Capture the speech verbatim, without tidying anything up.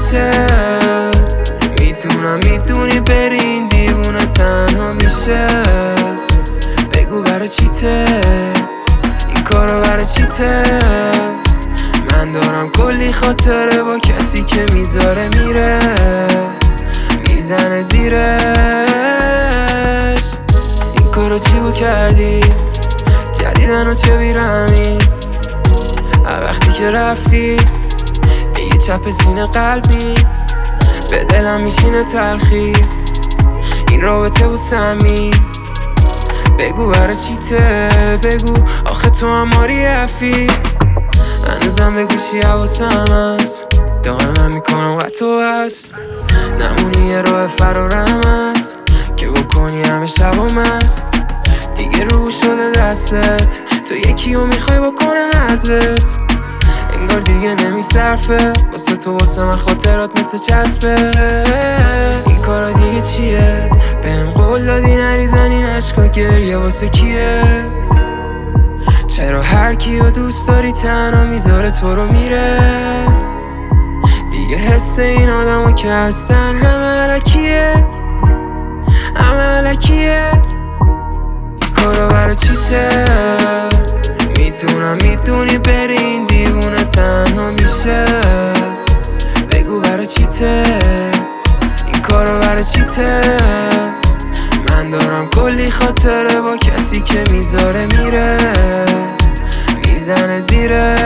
چیته؟ میدونم میدونی بری این دیوونه تنها میشه. بگو برای چیته؟ این کارو برای چیته؟ من دارم کلی خاطره با کسی که میذاره میره، میزنه زیرش. این کارو چی بود کردی؟ جدیدن و چه بیرمی؟ وقتی که رفتی یه چپ سینه قلبی به دلم میشینه تلخی. این رابطه بود سمی، بگو برای چیته؟ بگو آخه تو هم ماری افی. هنوزم بگو چی حواسم هست، دائما میکنم و تو هست. نمونی یه راه فرارم هست که بکنی همه شبام هست. دیگه رو شده دستت، تو یکی رو میخوای بکنه حذفت. انگار دیگه نمیصرفه واسه تو، واسه من خاطرات مثل چسبه. این کارا دیگه چیه؟ بهم قول دادی نریزن این عشقا، گریه واسه کیه؟ چرا هر کیو دوست داری تنها میذاره تو رو میره؟ دیگه حس این آدمو که هستن همه علکیه، همه علکیه. این کارا برای چیته؟ میدونم میدونی بری این دیوونه تنها میشه. بگو برای چیته؟ این کارو برای چیته؟ من دارم کلی خاطره با کسی که میذاره میره، میزنه زیره.